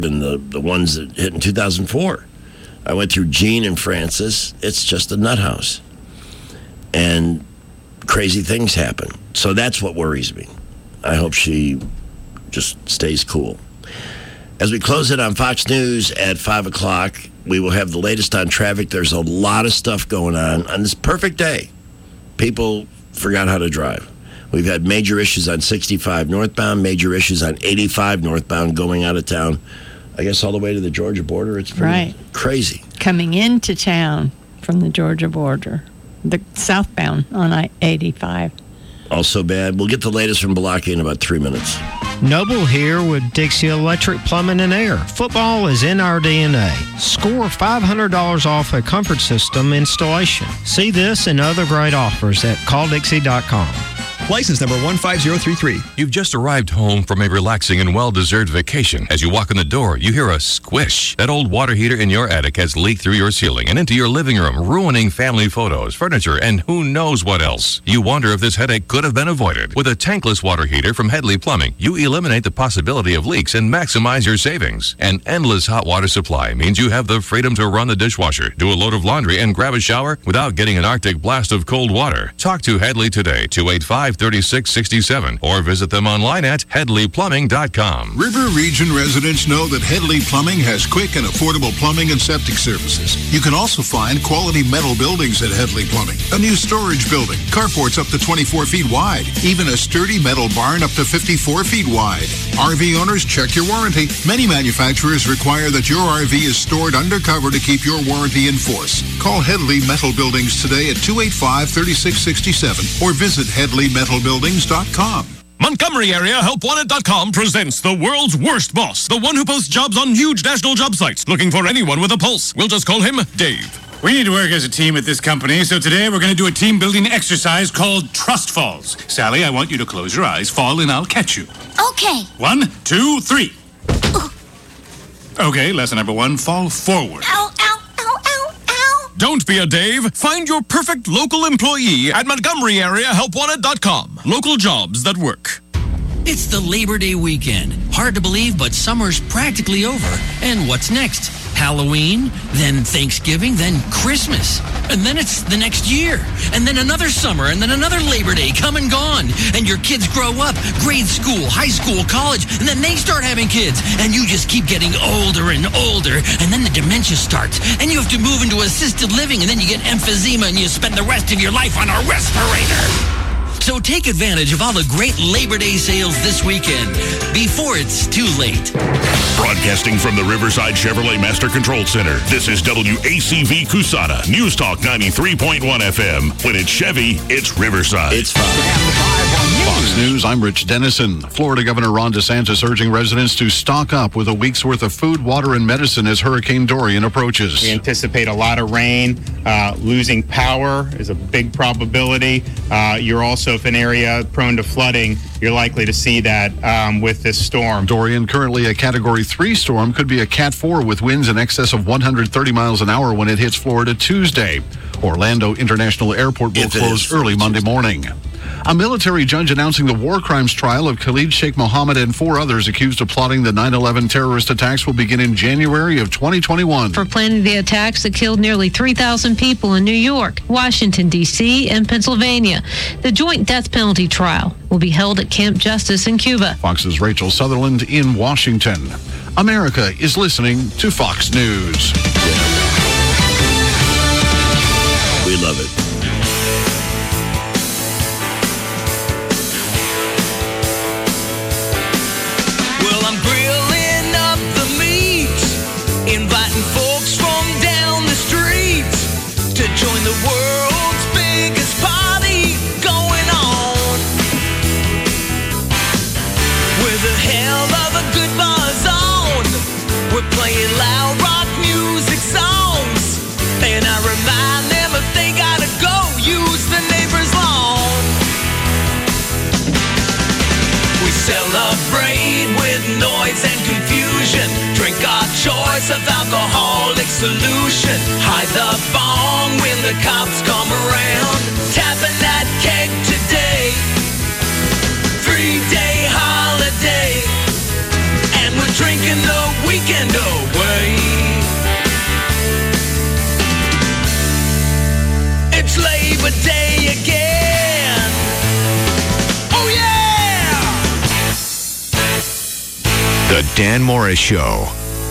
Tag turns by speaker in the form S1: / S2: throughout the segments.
S1: and the ones that hit in 2004. I went through Jean and Francis. It's just a nut house. And crazy things happen. So that's what worries me. I hope she just stays cool. As we close it on Fox News at 5 o'clock, we will have the latest on traffic. There's a lot of stuff going on this perfect day. People forgot how to drive. We've had major issues on 65 northbound, major issues on 85 northbound going out of town. I guess all the way to the Georgia border. It's pretty crazy.
S2: Coming into town from the Georgia border, the southbound on I-85.
S1: Also bad. We'll get the latest from Balaki in about 3 minutes.
S3: Noble here with Dixie Electric Plumbing and Air. Football is in our DNA. Score $500 off a comfort system installation. See this and other great offers at calldixie.com.
S4: License number 15033.
S5: You've just arrived home from a relaxing and well-deserved vacation. As you walk in the door, you hear a squish. That old water heater in your attic has leaked through your ceiling and into your living room, ruining family photos, furniture, and who knows what else. You wonder if this headache could have been avoided. With a tankless water heater from Headley Plumbing, you eliminate the possibility of leaks and maximize your savings. An endless hot water supply means you have the freedom to run the dishwasher, do a load of laundry, and grab a shower without getting an Arctic blast of cold water. Talk to Headley today, 285-3667, or visit them online at HeadleyPlumbing.com.
S6: River Region residents know that Headley Plumbing has quick and affordable plumbing and septic services. You can also find quality metal buildings at Headley Plumbing. A new storage building, carports up to 24 feet wide, even a sturdy metal barn up to 54 feet wide. RV owners, check your warranty. Many manufacturers require that your RV is stored undercover to keep your warranty in force. Call Headley Metal Buildings today at 285-3667 or visit HeadleyMetalBuildings.com.
S7: Montgomery Area HelpWanted.com presents the world's worst boss, the one who posts jobs on huge national job sites, looking for anyone with a pulse. We'll just call him Dave.
S8: We need to work as a team at this company, so today we're going to do a team-building exercise called Trust Falls. Sally, I want you to close your eyes, fall, and I'll catch you.
S9: Okay.
S8: 1, 2, 3. Okay, lesson number 1, fall forward.
S9: Ow, ow, ow, ow, ow.
S7: Don't be a Dave. Find your perfect local employee at Montgomery Area HelpWanted.com. Local jobs that work.
S10: It's the Labor Day weekend. Hard to believe, but summer's practically over. And what's next? Halloween, then Thanksgiving, then Christmas. And then it's the next year. And then another summer, and then another Labor Day come and gone. And your kids grow up, grade school, high school, college, and then they start having kids. And you just keep getting older and older. And then the dementia starts. And you have to move into assisted living, and then you get emphysema, and you spend the rest of your life on a respirator. So take advantage of all the great Labor Day sales this weekend before it's too late.
S11: Broadcasting from the Riverside Chevrolet Master Control Center, this is WACV Cusana, News Talk 93.1 FM. When it's Chevy, it's Riverside.
S1: It's fun.
S12: Fox News, I'm Rich Dennison. Florida Governor Ron DeSantis urging residents to stock up with a week's worth of food, water, and medicine as Hurricane Dorian approaches.
S13: We anticipate a lot of rain. Losing power is a big probability. You're also, if an area prone to flooding, you're likely to see that with this storm.
S12: Dorian, currently a Category 3 storm, could be a Cat 4 with winds in excess of 130 miles an hour when it hits Florida Tuesday. Orlando International Airport will close early Monday morning. A military judge announcing the war crimes trial of Khalid Sheikh Mohammed and 4 others accused of plotting the 9/11 terrorist attacks will begin in January of 2021.
S14: For planning the attacks that killed nearly 3,000 people in New York, Washington, D.C., and Pennsylvania. The joint death penalty trial will be held at Camp Justice in Cuba.
S12: Fox's Rachel Sutherland in Washington. America is listening to Fox News.
S1: We love it.
S15: Inviting folks from down the street to join the world's biggest party going on. With a hell of a good buzz on, we're playing loud rock music songs. And I remind them if they gotta go, use the neighbor's lawn. We celebrate with noise and confusion. Drink our choice of alcoholic solution. Hide the bong when the cops come around. Tapping that keg today. 3-day holiday. And we're drinking the weekend weekend away. It's Labor Day again. Oh yeah!
S16: The Dan Morris Show.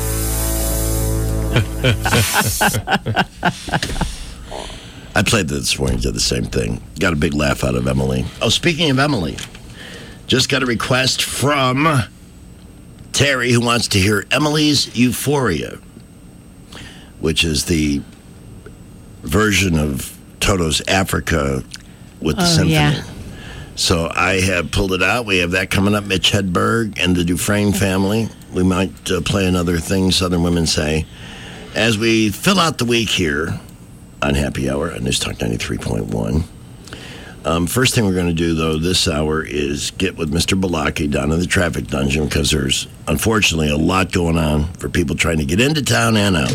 S1: I played this morning, did the same thing. Got a big laugh out of Emily. Oh, speaking of Emily, just got a request from Terry who wants to hear Emily's Euphoria, which is the version of Toto's Africa with the symphony. Yeah. So I have pulled it out. We have that coming up. Mitch Hedberg and the Dufresne family. We might play another thing Southern Women Say. As we fill out the week here on Happy Hour on News Talk 93.1. First thing we're going to do, though, this hour is get with Mr. Balaki down in the traffic dungeon because there's, unfortunately, a lot going on for people trying to get into town and out.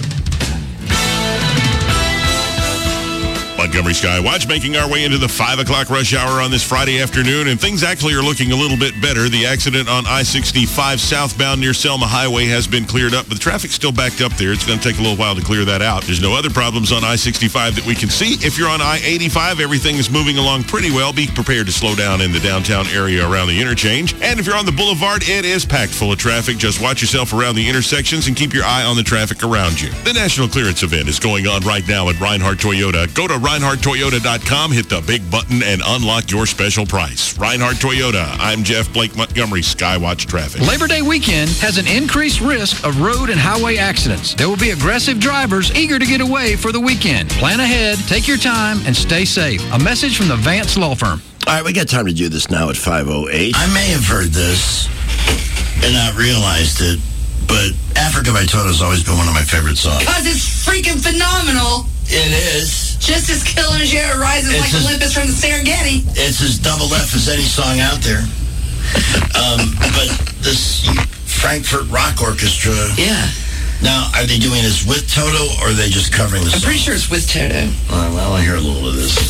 S11: Montgomery Skywatch making our way into the 5 o'clock rush hour on this Friday afternoon, and things actually are looking a little bit better. The accident on I-65 southbound near Selma Highway has been cleared up, but the traffic's still backed up there. It's going to take a little while to clear that out. There's no other problems on I-65 that we can see. If you're on I-85, everything is moving along pretty well. Be prepared to slow down in the downtown area around the interchange. And if you're on the boulevard, it is packed full of traffic. Just watch yourself around the intersections and keep your eye on the traffic around you. The National Clearance Event is going on right now at Reinhardt Toyota. Go to ReinhardtToyota.com, hit the big button, and unlock your special price. Reinhardt Toyota. I'm Jeff Blake Montgomery, Skywatch Traffic.
S17: Labor Day weekend has an increased risk of road and highway accidents. There will be aggressive drivers eager to get away for the weekend. Plan ahead, take your time, and stay safe. A message from the Vance Law Firm.
S1: All right, we got time to do this now at 5:08. I may have heard this and not realized it, but Africa by Toto has always been one of my favorite songs.
S18: Because it's freaking phenomenal.
S1: It is.
S18: Just as killing as It rises like Olympus from the Serengeti.
S1: It's as double F as any song out there. But this Frankfurt Rock Orchestra.
S18: Yeah.
S1: Now, are they doing this with Toto or are they just covering the song?
S18: I'm pretty sure it's with Toto.
S1: Well, I'll hear a little of this.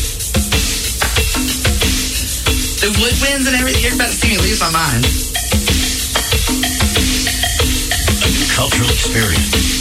S18: The woodwinds and everything. You're about to see me lose my mind.
S1: A new cultural experience.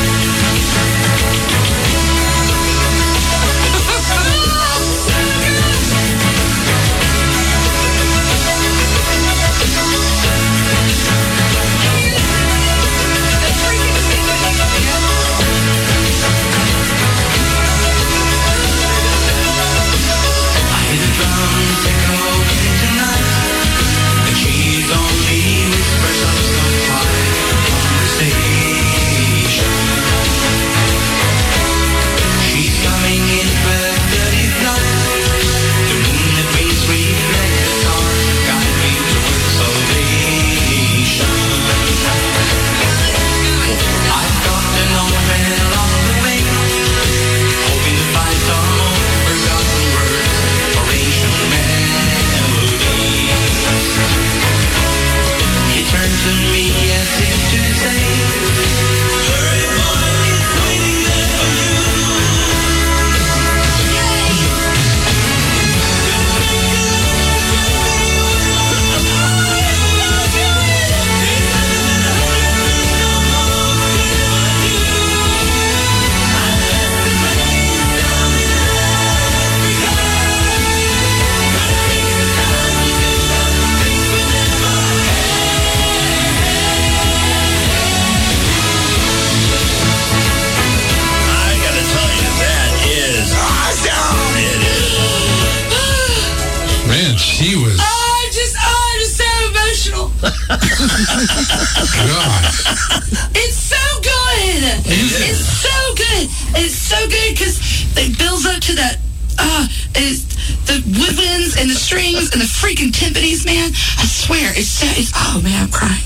S18: God. It's so good. It's so good. It's so good because it builds up to that. The woodwinds and the strings and the freaking timpanis, man. I swear, it's oh man, I'm crying.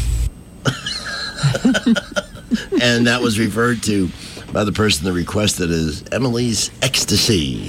S1: And that was referred to by the person that requested as Emily's Ecstasy.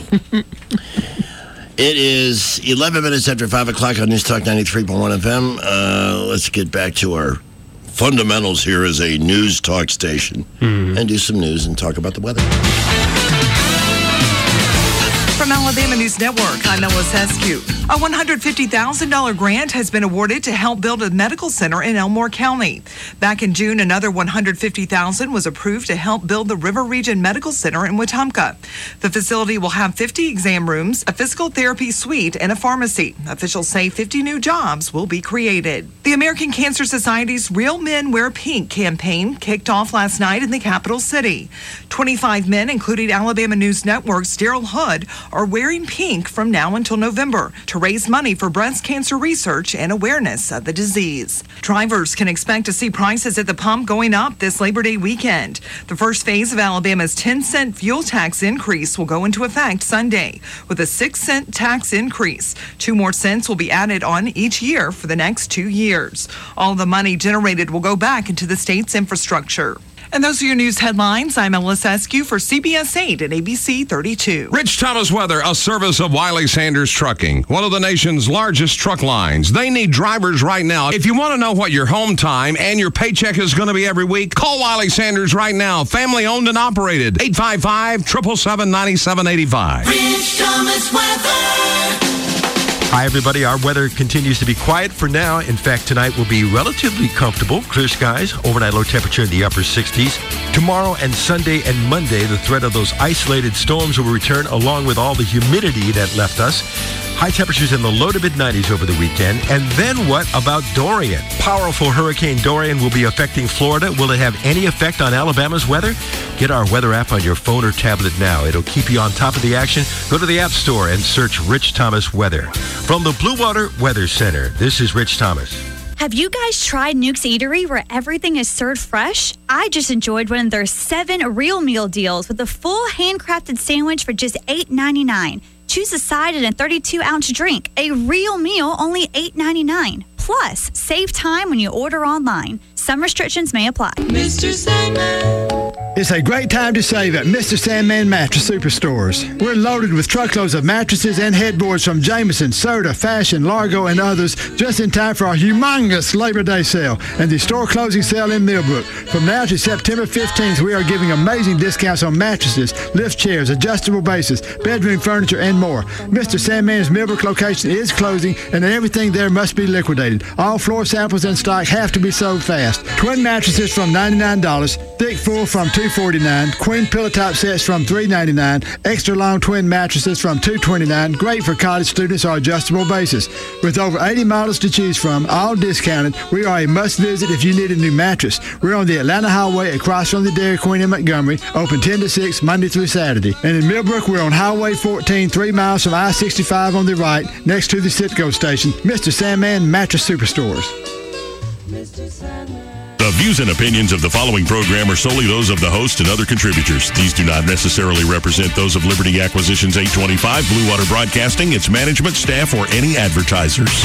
S1: It is 11 minutes after 5 o'clock on News Talk 93.1 FM. Let's get back to our fundamentals here as a news talk station and do some news and talk about the weather.
S19: From Alabama News Network, I'm Ella Sescu. A $150,000 grant has been awarded to help build a medical center in Elmore County. Back in June, another $150,000 was approved to help build the River Region Medical Center in Wetumpka. The facility will have 50 exam rooms, a physical therapy suite, and a pharmacy. Officials say 50 new jobs will be created. The American Cancer Society's Real Men Wear Pink campaign kicked off last night in the capital city. 25 men, including Alabama News Network's Daryl Hood, are wearing pink from now until November to raise money for breast cancer research and awareness of the disease. Drivers can expect to see prices at the pump going up this Labor Day weekend. The first phase of Alabama's 10-cent fuel tax increase will go into effect Sunday with a 6-cent tax increase. 2 more cents will be added on each year for the next 2 years. All the money generated will go back into the state's infrastructure. And those are your news headlines. I'm Ella Sescu for CBS 8 and ABC 32.
S20: Rich Thomas Weather, a service of Wiley Sanders Trucking, one of the nation's largest truck lines. They need drivers right now. If you want to know what your home time and your paycheck is going to be every week, call Wiley Sanders right now. Family owned and operated. 855-777-9785.
S15: Rich Thomas Weather.
S21: Hi, everybody. Our weather continues to be quiet for now. In fact, tonight will be relatively comfortable. Clear skies, overnight low temperature in the upper 60s. Tomorrow and Sunday and Monday, the threat of those isolated storms will return along with all the humidity that left us. High temperatures in the low to mid-90s over the weekend. And then what about Dorian? Powerful Hurricane Dorian will be affecting Florida. Will it have any effect on Alabama's weather? Get our weather app on your phone or tablet now. It'll keep you on top of the action. Go to the App Store and search Rich Thomas Weather. From the Blue Water Weather Center, this is Rich Thomas.
S22: Have you guys tried Nuke's Eatery where everything is served fresh? I just enjoyed one of their 7 real meal deals with a full handcrafted sandwich for just $8.99. Choose a side and a 32-ounce drink. A real meal, only $8.99. Plus, save time when you order online. Some restrictions may apply.
S23: Mr. Sandman. It's a great time to save at Mr. Sandman Mattress Superstores. We're loaded with truckloads of mattresses and headboards from Jameson, Serta, Fashion, Largo, and others just in time for our humongous Labor Day sale and the store closing sale in Millbrook. From now to September 15th, we are giving amazing discounts on mattresses, lift chairs, adjustable bases, bedroom furniture, and more. Mr. Sandman's Millbrook location is closing, and everything there must be liquidated. All floor samples in stock have to be sold fast. Twin mattresses from $99, thick full from $249, queen pillow top sets from $399, extra long twin mattresses from $229, great for college students or adjustable bases. With over 80 models to choose from, all discounted, we are a must-visit if you need a new mattress. We're on the Atlanta Highway across from the Dairy Queen in Montgomery, open 10 to 6 Monday through Saturday. And in Millbrook, we're on Highway 14, 3 miles from I-65 on the right, next to the Citgo station. Mr. Sandman Mattress Superstores.
S11: The views and opinions of the following program are solely those of the host and other contributors. These do not necessarily represent those of Liberty Acquisitions 825, Blue Water Broadcasting, its management, staff, or any advertisers.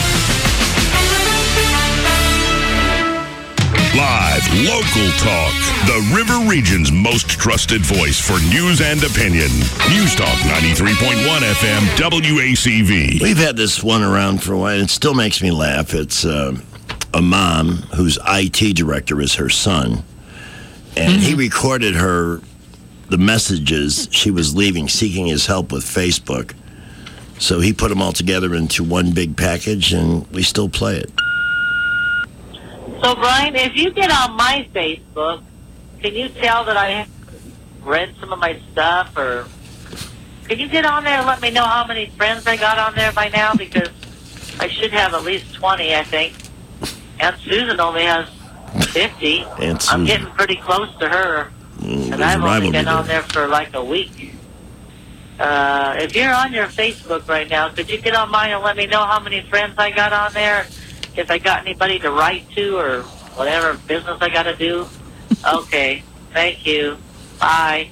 S11: Live, local talk. The River Region's most trusted voice for news and opinion. News Talk 93.1 FM WACV.
S1: We've had this one around for a while, and it still makes me laugh. It's a mom whose IT director is her son, and he recorded the messages she was leaving, seeking his help with Facebook. So he put them all together into one big package, and we still play it.
S24: So, Brian, if you get on my Facebook, can you tell that I read some of my stuff, or can you get on there and let me know how many friends I got on there by now? Because I should have at least 20, I think. Aunt Susan only has 50. I'm getting pretty close to her. And I've only been on there for like a week. If you're on your Facebook right now, could you get on mine and let me know how many friends I got on there? If I got anybody to write to or whatever business I got to do? Okay. Thank you. Bye.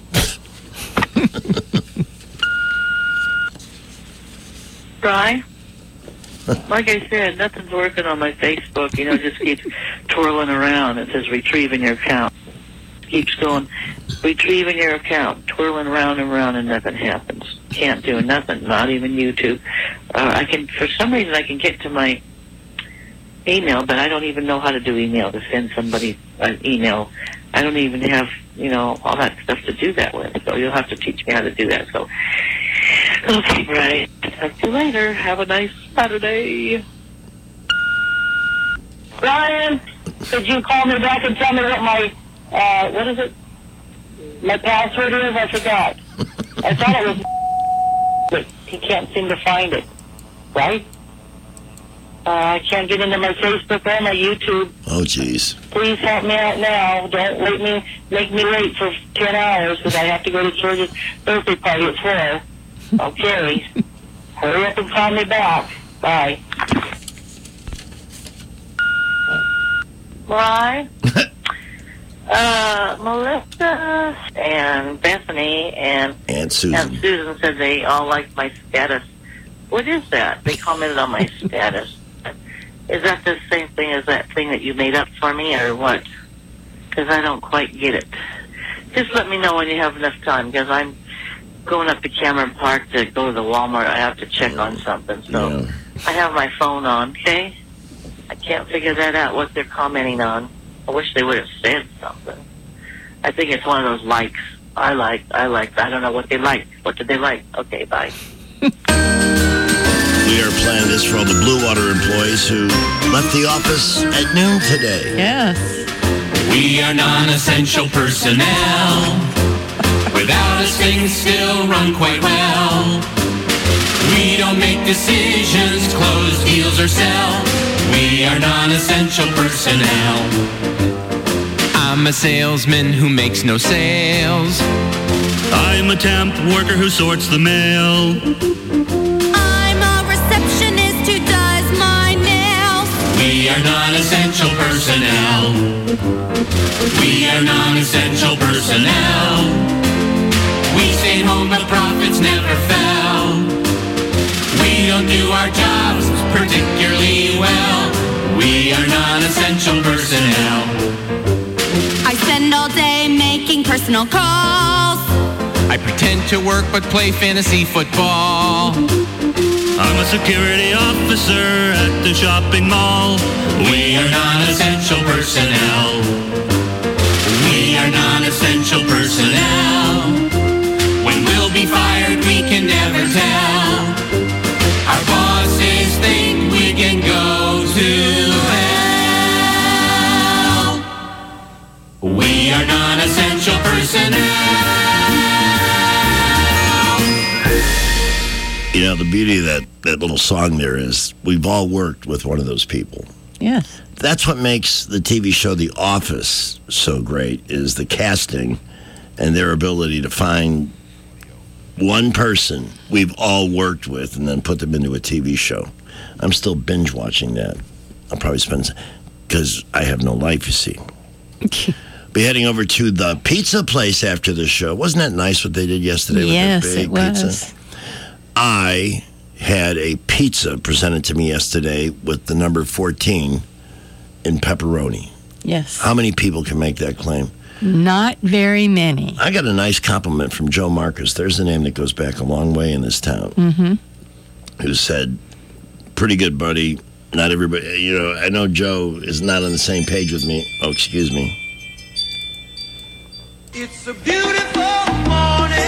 S24: Try. Like I said, nothing's working on my Facebook. Just keeps twirling around. It says retrieving your account. Keeps going, retrieving your account, twirling around and around, and nothing happens. Can't do nothing, not even YouTube. For some reason, I can get to my email, but I don't even know how to do email, to send somebody an email. I don't even have, all that stuff to do that with. So you'll have to teach me how to do that. So Okay, right. Talk to you later. Have a nice Saturday.
S2: Ryan, could you call me back and tell me what my, what is it? My password is? I forgot. I thought it was, but he can't seem to find it. Right? I can't get into my Facebook or my YouTube.
S1: Oh, jeez.
S2: Please help me out now. Don't make me wait for 10 hours because I have to go to George's birthday party at 4. Okay. Hurry up and call me back. Bye.
S24: Why? Melissa and Bethany and
S1: Susan.
S24: Said they all liked my status. What is that? They commented on my status. Is that the same thing as that thing that you made up for me, or what? Because I don't quite get it. Just let me know when you have enough time, because I'm going up to Cameron Park to go to the Walmart. I have to check on something, so I have my phone on, okay? I can't figure that out, what they're commenting on. I wish they would have said something. I think it's one of those likes. I like. I don't know what they like. What did they like? Okay, bye.
S1: We are playing this for all the Blue Water employees who left the office at noon today.
S15: Yes. We are non-essential personnel. Without us, things still run quite well. We don't make decisions, close deals, or sell. We are non-essential personnel. I'm a salesman who makes no sales.
S3: I'm a temp worker who sorts the mail.
S9: I'm a receptionist who does my nails.
S15: We are non-essential personnel. We are non-essential personnel. We stayed home but profits never fell. We don't do our jobs particularly well. We are non-essential personnel.
S9: I spend all day making personal calls.
S15: I pretend to work but play fantasy football.
S3: I'm a security officer at the shopping mall.
S15: We are non-essential personnel. We are non-essential personnel. When we'll be fired, we can never tell. Our bosses think we can go to hell. We are non-essential personnel.
S1: You know, the beauty of that little song there is we've all worked with one of those people.
S4: Yes.
S1: That's what makes the TV show The Office so great, is the casting and their ability to find one person we've all worked with and then put them into a TV show. I'm still binge watching that. I'll probably spend, because I have no life, you see. Be heading over to the pizza place after the show. Wasn't that nice what they did yesterday with their big pizza? I had a pizza presented to me yesterday with the number 14 in pepperoni.
S4: Yes.
S1: How many people can make that claim?
S4: Not very many.
S1: I got a nice compliment from Joe Marcus. There's a name that goes back a long way in this town.
S4: Mm-hmm.
S1: Who said, pretty good, buddy. Not everybody, you know, I know Joe is not on the same page with me. Oh, excuse me.
S15: It's a beautiful morning.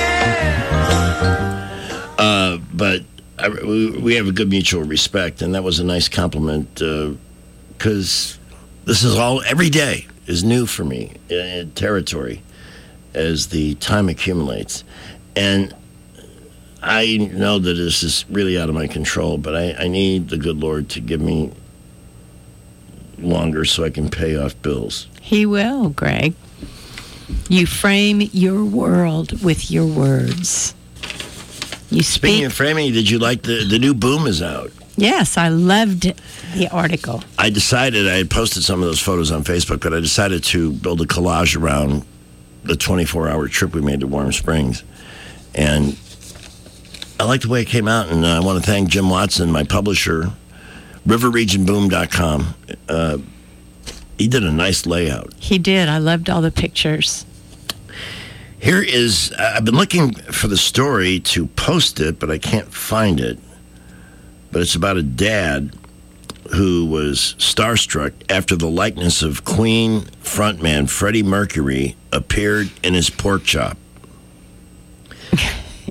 S1: But we have a good mutual respect, and that was a nice compliment, because this is all, every day is new for me in territory as the time accumulates. And I know that this is really out of my control, but I need the good Lord to give me longer so I can pay off bills.
S4: He will, Greg. You frame your world with your words. You
S1: Speaking of framing, did you like the new Boom is out?
S4: Yes, I loved the article.
S1: I decided, I had posted some of those photos on Facebook, but I decided to build a collage around the 24-hour trip we made to Warm Springs. And I like the way it came out, and I want to thank Jim Watson, my publisher, riverregionboom.com. He did a nice layout.
S4: He did. I loved all the pictures.
S1: Here is, I've been looking for the story to post it, but I can't find it. But it's about a dad who was starstruck after the likeness of Queen frontman Freddie Mercury appeared in his pork chop.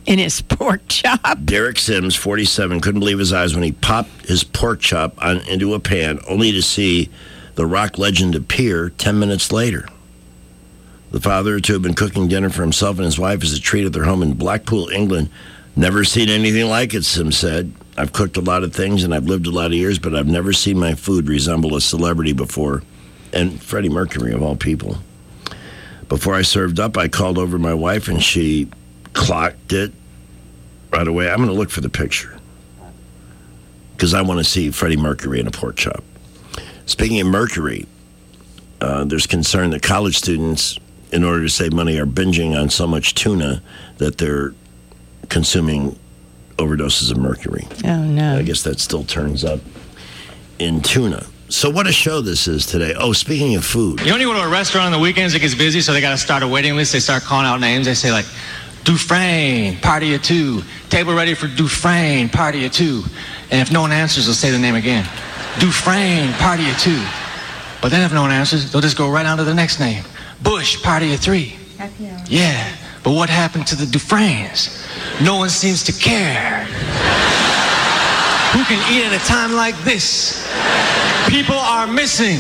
S4: In his pork chop?
S1: Derek Sims, 47, couldn't believe his eyes when he popped his pork chop into a pan, only to see the rock legend appear 10 minutes later. The father, to have been cooking dinner for himself and his wife as a treat at their home in Blackpool, England. Never seen anything like it, Sims said. I've cooked a lot of things and I've lived a lot of years, but I've never seen my food resemble a celebrity before. And Freddie Mercury, of all people. Before I served up, I called over my wife and she clocked it right away. I'm going to look for the picture because I want to see Freddie Mercury in a pork chop. Speaking of Mercury, there's concern that college students, in order to save money, are binging on so much tuna that they're consuming overdoses of mercury.
S4: Oh, no.
S1: I guess that still turns up in tuna. So what a show this is today. Oh, speaking of food.
S5: You know, when you go to a restaurant on the weekends, it gets busy, so they got to start a waiting list. They start calling out names. They say, like, Dufresne, party of two. Table ready for Dufresne, party of two. And if no one answers, they'll say the name again. Dufresne, party of two. But then if no one answers, they'll just go right on to the next name. Bush, party of three.
S22: Happy hour.
S5: Yeah, but what happened to the Dufresnes? No one seems to care. Who can eat at a time like this? People are missing.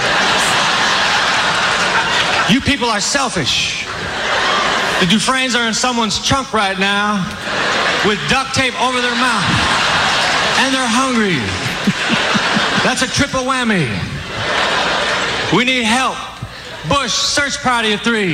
S5: You people are selfish. The Dufresnes are in someone's trunk right now with duct tape over their mouth. And they're hungry. That's a triple whammy. We need help. Bush, search party of three.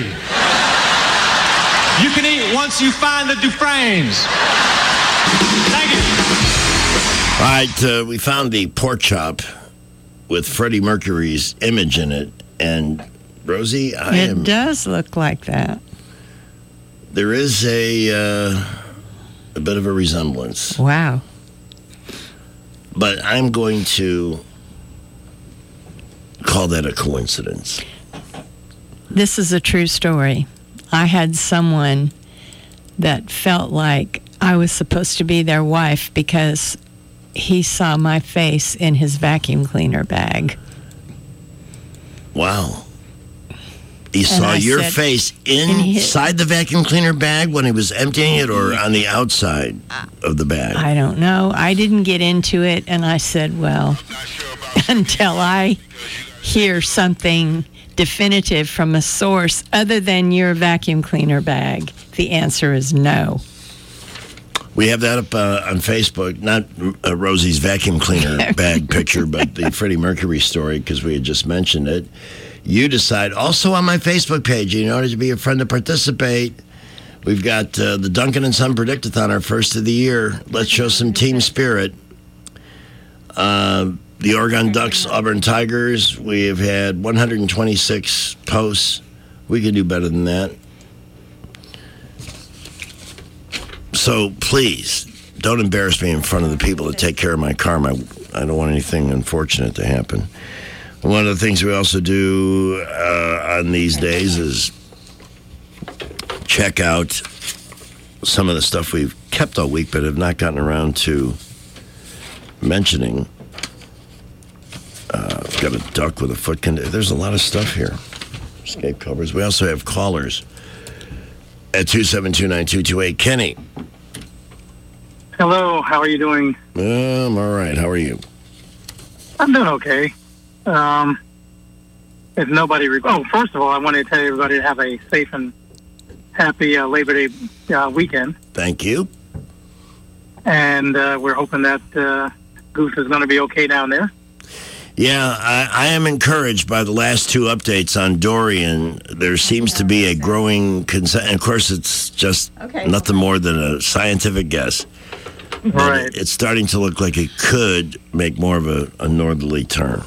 S5: You can eat once you find the Dufresnes. Thank you.
S1: All right, we found the pork chop with Freddie Mercury's image in it. And, Rosie,
S4: It does look like that.
S1: There is a bit of a resemblance.
S4: Wow.
S1: But I'm going to call that a coincidence.
S4: This is a true story. I had someone that felt like I was supposed to be their wife because he saw my face in his vacuum cleaner bag.
S1: Wow. He saw your face inside the vacuum cleaner bag when he was emptying it, or on the outside of the bag?
S4: I don't know. I didn't get into it, and I said, well, until I hear something definitive from a source other than your vacuum cleaner bag, the answer is no.
S1: We have that up on Facebook, not Rosie's vacuum cleaner bag picture, but the Freddie Mercury story, because we had just mentioned it. You decide, also on my Facebook page, in order to be a friend to participate, we've got the Duncan and Son Predictathon, our first of the year. Let's show some team spirit. The Oregon Ducks, Auburn Tigers, we have had 126 posts. We could do better than that. So please, don't embarrass me in front of the people that take care of my car. I don't want anything unfortunate to happen. One of the things we also do on these days is check out some of the stuff we've kept all week but have not gotten around to mentioning. We've got a duck with a foot conditioner. There's a lot of stuff here. Escape covers. We also have callers at 272-9228. Kenny.
S6: Hello, how are you doing?
S1: I'm all right. How are you?
S6: I'm doing okay. If nobody... first of all, I want to tell everybody to have a safe and happy Labor Day weekend.
S1: Thank you.
S6: And we're hoping that Goose is going to be okay down there.
S1: Yeah, I am encouraged by the last two updates on Dorian. There seems to be a growing consent. And of course, it's just nothing more than a scientific guess.
S6: Right.
S1: It's starting to look like it could make more of a northerly turn.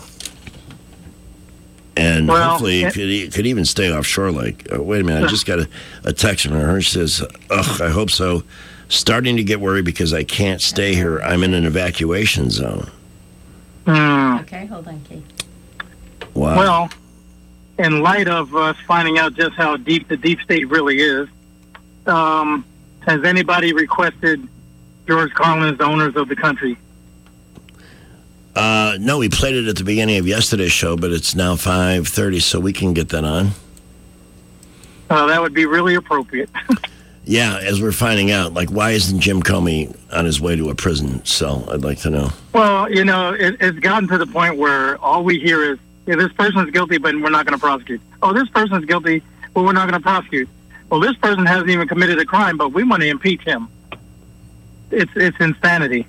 S1: And hopefully it could even stay offshore. Like, wait a minute, I just got a text from her. She says, ugh, I hope so. Starting to get worried because I can't stay here. I'm in an evacuation zone.
S4: Okay, hold on, Keith.
S1: Wow.
S6: Well, in light of us finding out just how deep the deep state really is, has anybody requested George Carlin's Owners of the Country?
S1: No, we played it at the beginning of yesterday's show, but it's now 5:30, so we can get that on.
S6: That would be really appropriate.
S1: Yeah, as we're finding out, like, why isn't Jim Comey on his way to a prison cell? I'd like to know.
S6: Well, it's gotten to the point where all we hear is, this person's guilty, but we're not going to prosecute. Oh, this person's guilty, but we're not going to prosecute. Well, this person hasn't even committed a crime, but we want to impeach him. It's insanity.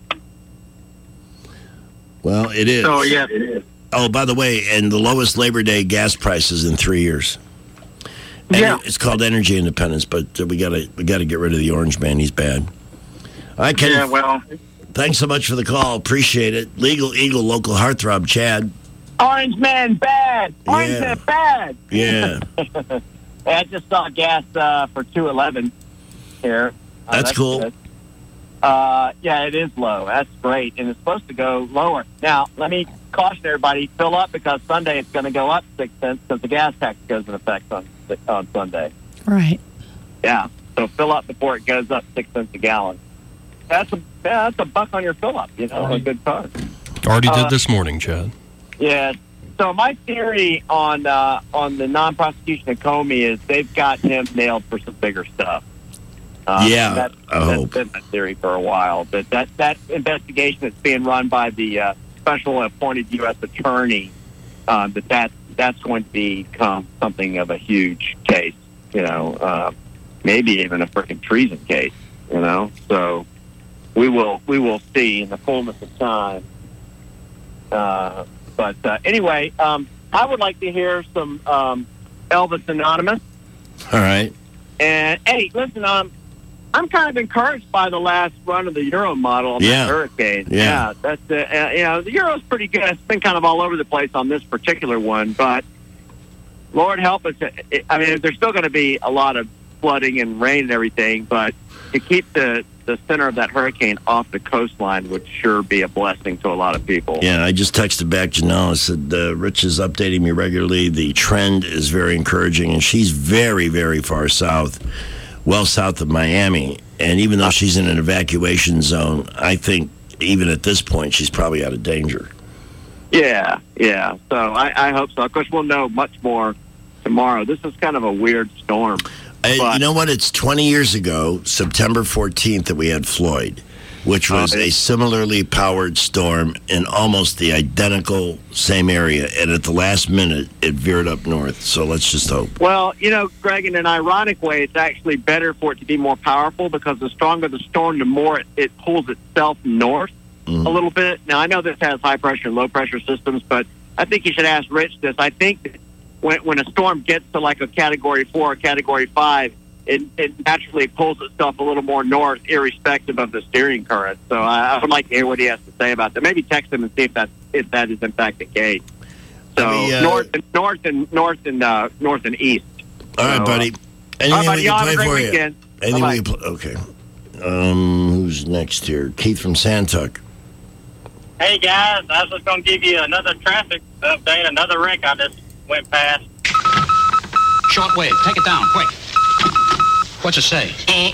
S1: Well, it is.
S6: So, yeah, it is.
S1: Oh, by the way, and the lowest Labor Day gas prices in 3 years. And it's called energy independence, but we gotta get rid of the orange man. He's bad. All right, Kenny.
S6: Yeah, well.
S1: Thanks so much for the call. Appreciate it. Legal Eagle, local heartthrob, Chad.
S7: Orange man bad. Orange man bad.
S1: Yeah.
S7: I just saw gas for $2.11 here.
S1: That's cool.
S7: Good. Yeah, it is low. That's great, and it's supposed to go lower. Now, let me caution everybody: fill up, because Sunday it's going to go up 6 cents because the gas tax goes into effect on Sunday.
S4: Right.
S7: Yeah. So fill up before it goes up 6 cents a gallon. That's a buck on your fill up. A good car.
S8: Already did this morning, Chad.
S7: Yeah. So my theory on the non-prosecution of Comey is they've got him nailed for some bigger stuff.
S1: I hope.
S7: That's been my theory for a while. But that investigation that's being run by the special appointed U.S. attorney, that's going to become something of a huge case. Maybe even a freaking treason case. So we will see in the fullness of time. But anyway, I would like to hear some Elvis Anonymous.
S1: All right.
S7: And hey, listen, I'm kind of encouraged by the last run of the Euro model on the Hurricane.
S1: Yeah.
S7: That's the Euro's pretty good. It's been kind of all over the place on this particular one, but Lord help us. I mean, there's still going to be a lot of flooding and rain and everything, but to keep the center of that hurricane off the coastline would sure be a blessing to a lot of people.
S1: Yeah, I just texted back Janelle. I said, Rich is updating me regularly. The trend is very encouraging, and she's very, very far south, well south of Miami. And even though she's in an evacuation zone, I think even at this point, she's probably out of danger.
S7: Yeah. So I hope so. Of course, we'll know much more tomorrow. This is kind of a weird storm.
S1: You know what? It's 20 years ago, September 14th, that we had Floyd, which was a similarly powered storm in almost the identical same area. And at the last minute, it veered up north. So let's just hope.
S7: Well, Greg, in an ironic way, it's actually better for it to be more powerful, because the stronger the storm, the more it pulls itself north a little bit. Now, I know this has high pressure and low pressure systems, but I think you should ask Rich this. I think that when a storm gets to like a Category 4 or Category 5, it naturally pulls itself a little more north, irrespective of the steering current. So I would like to hear what he has to say about that. Maybe text him and see if that is in fact the case. So north and east.
S1: All right, buddy. Anything we can play for you?
S7: Anything we
S1: play? Okay. Who's next here? Keith from Santuck.
S10: Hey guys, I was just going to give you another traffic update. Another wreck I just went past.
S13: Shortwave, take it down, quick. What's it say?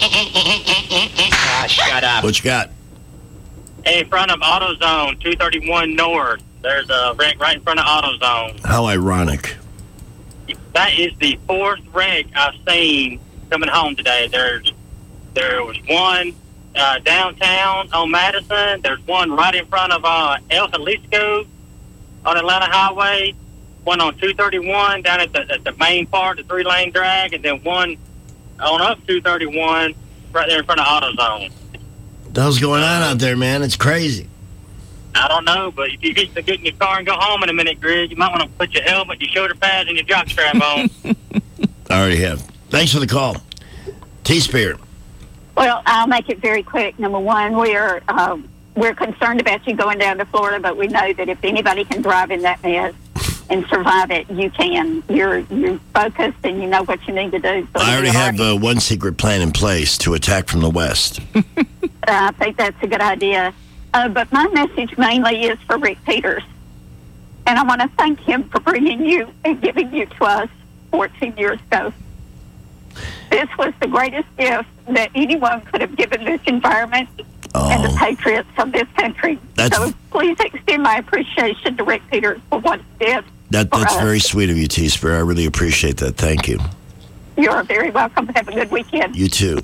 S10: Shut up.
S1: What you got?
S10: In front of AutoZone, 231 North. There's a wreck right in front of AutoZone.
S1: How ironic.
S10: That is the fourth wreck I've seen coming home today. There was one downtown on Madison. There's one right in front of El Jalisco on Atlanta Highway. One on 231 down at the main part, the 3-lane drag, and then one on up 231 right there in front of AutoZone.
S1: What the hell's going on out there, man? It's crazy.
S10: I don't know, but if you get to get in your car and go home in a minute, Greg, you might want to put your helmet, your shoulder pads, and your jock strap on.
S1: I already have. Thanks for the call. T-Spirit.
S25: Well, I'll make it very quick. Number one, we're concerned about you going down to Florida, but we know that if anybody can drive in that mess and survive it, you can. You're focused and you know what you need to do. So
S1: I already have one secret plan in place to attack from the west.
S25: I think that's a good idea. But my message mainly is for Rick Peters. And I want to thank him for bringing you and giving you to us 14 years ago. This was the greatest gift that anyone could have given this environment and the patriots of this country. So please extend my appreciation to Rick Peters for what he did.
S1: That's very sweet of you, T-Spirit. I really appreciate that. Thank you.
S25: You're very welcome. Have a good weekend.
S1: You too.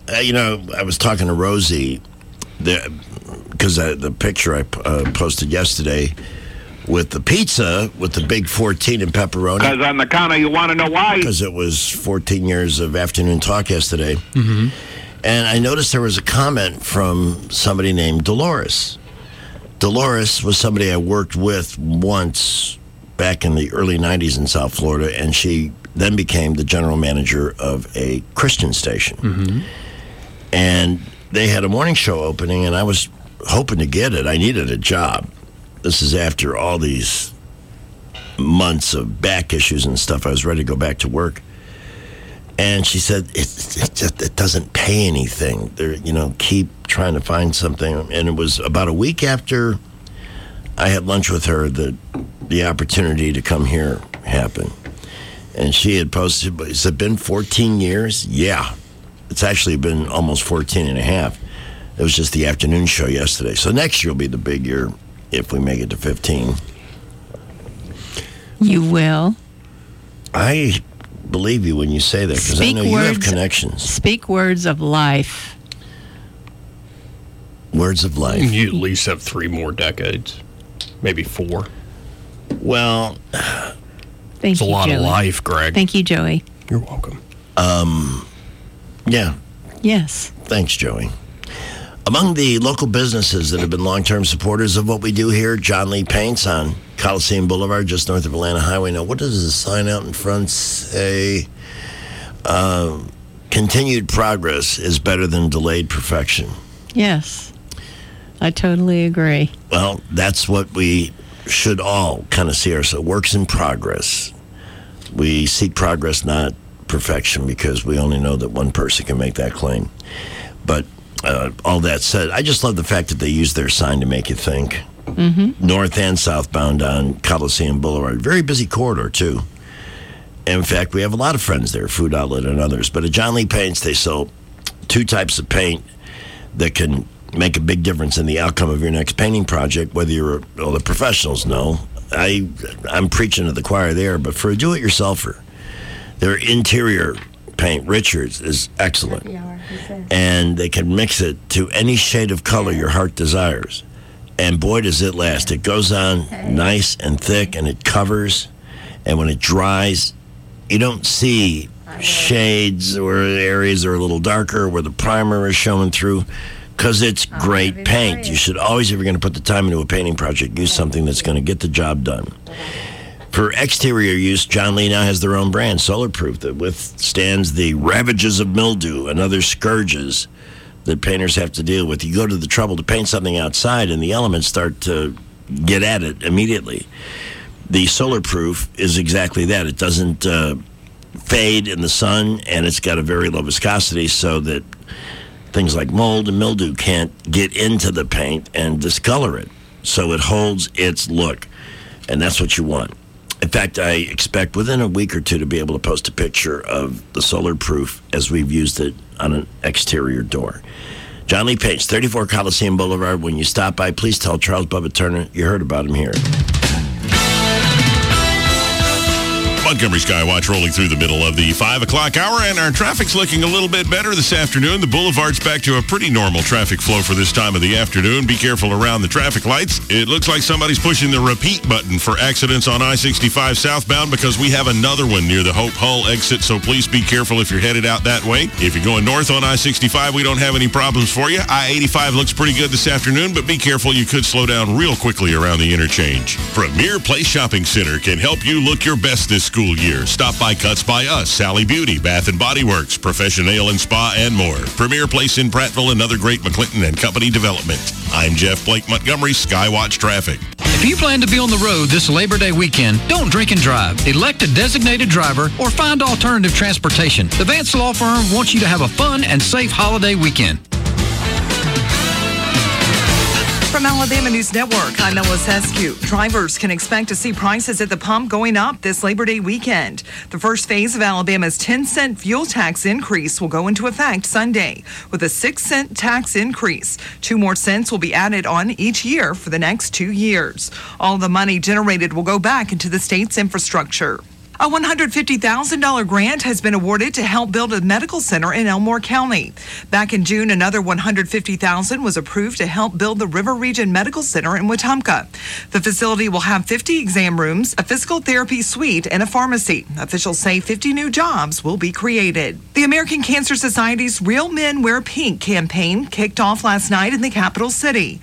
S1: I was talking to Rosie because the picture I posted yesterday with the pizza with the big 14 and pepperoni.
S12: Because on the counter, you want to know why?
S1: Because it was 14 years of afternoon talk yesterday.
S8: Mm-hmm.
S1: And I noticed there was a comment from somebody named Dolores. Dolores was somebody I worked with once back in the early 90s in South Florida, and she then became the general manager of a Christian station.
S8: Mm-hmm.
S1: And they had a morning show opening, and I was hoping to get it. I needed a job. This is after all these months of back issues and stuff. I was ready to go back to work. And she said, it doesn't pay anything. Keep trying to find something. And it was about a week after I had lunch with her that the opportunity to come here happened. And she had posted, has it been 14 years? Yeah. It's actually been almost 14 and a half. It was just the afternoon show yesterday. So next year will be the big year if we make it to 15.
S4: You will?
S1: I believe you when you say that, because I know you have connections.
S4: Speak words of life.
S1: Words of life.
S8: You at least have 3 more decades, maybe 4.
S1: Well,
S4: thank you,
S8: a lot
S4: Joey.
S8: of life, Greg.
S4: Thank you, Joey.
S8: You're welcome.
S1: Yeah.
S4: Yes.
S1: Thanks, Joey. Among the local businesses that have been long-term supporters of what we do here, John Lee Paints on Coliseum Boulevard, just north of Atlanta Highway. Now, what does the sign out in front say? Continued progress is better than delayed perfection.
S4: Yes. I totally agree.
S1: Well, that's what we should all kind of see ourselves. Works in progress. We seek progress, not perfection, because we only know that one person can make that claim. But all that said, I just love the fact that they use their sign to make you think.
S4: Mm-hmm.
S1: North and southbound on Coliseum Boulevard. Very busy corridor, too. In fact, we have a lot of friends there, Food Outlet and others. But at John Lee Paints, they sell 2 types of paint that can make a big difference in the outcome of your next painting project, whether you're, the professionals know. I'm preaching to the choir there, but for a do-it-yourselfer, their interior paint, Richards, is excellent. And they can mix it to any shade of color your heart desires. And boy, does it last. It goes on nice and thick, and it covers. And when it dries, you don't see shades or areas that are a little darker where the primer is showing through, because it's great paint. You should always, if you're going to put the time into a painting project, use something that's going to get the job done. For exterior use, John Lee now has their own brand, Solarproof, that withstands the ravages of mildew and other scourges that painters have to deal with. You go to the trouble to paint something outside, and the elements start to get at it immediately. The Solarproof is exactly that. It doesn't fade in the sun, and it's got a very low viscosity so that things like mold and mildew can't get into the paint and discolor it. So it holds its look, and that's what you want. In fact, I expect within a week or 2 to be able to post a picture of the Solarproof as we've used it on an exterior door. John Lee Paints, 34 Coliseum Boulevard. When you stop by, please tell Charles Bubba Turner you heard about him here.
S11: Montgomery Skywatch rolling through the middle of the 5 o'clock hour, and our traffic's looking a little bit better this afternoon. The boulevard's back to a pretty normal traffic flow for this time of the afternoon. Be careful around the traffic lights. It looks like somebody's pushing the repeat button for accidents on I-65 southbound, because we have another one near the Hope Hull exit, so please be careful if you're headed out that way. If you're going north on I-65, we don't have any problems for you. I-85 looks pretty good this afternoon, but be careful, you could slow down real quickly around the interchange. Premier Place Shopping Center can help you look your best this school year. Stop by Cuts by Us, Sally Beauty, Bath & Body Works, Profession Nail and Spa, and more. Premier Place in Prattville, another great McClinton and Company development. I'm Jeff Blake Montgomery, Skywatch Traffic.
S13: If you plan to be on the road this Labor Day weekend, don't drink and drive. Elect a designated driver or find alternative transportation. The Vance Law Firm wants you to have a fun and safe holiday weekend.
S19: From Alabama News Network, I'm Ellis Heskew. Drivers can expect to see prices at the pump going up this Labor Day weekend. The first phase of Alabama's 10-cent fuel tax increase will go into effect Sunday, with a 6-cent tax increase. 2 more cents will be added on each year for the next 2 years. All the money generated will go back into the state's infrastructure. A $150,000 grant has been awarded to help build a medical center in Elmore County. Back in June, another $150,000 was approved to help build the River Region Medical Center in Wetumpka. The facility will have 50 exam rooms, a physical therapy suite, and a pharmacy. Officials say 50 new jobs will be created. The American Cancer Society's Real Men Wear Pink campaign kicked off last night in the capital city.